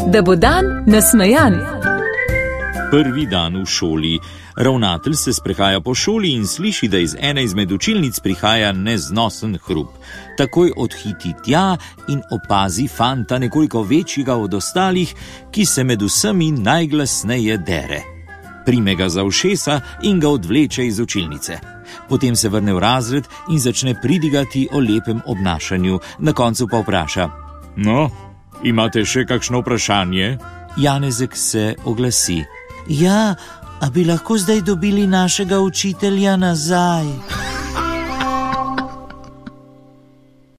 da bo dan nasmejan. Prvi dan v šoli. Ravnatelj se sprehaja po šoli in sliši, da iz ene izmed učilnic prihaja neznosen hrup. Takoj odhiti tja in opazi fanta nekoliko večjega od ostalih, ki se med vsemi najglasneje dere. Prime ga za ušesa in ga odvleče iz učilnice. Potem se vrne v razred in začne pridigati o lepem obnašanju. Na koncu pa vpraša: No, imate še kakšno vprašanje? Janezek se oglasi: Ja, a bi lahko zdaj dobili našega učitelja nazaj?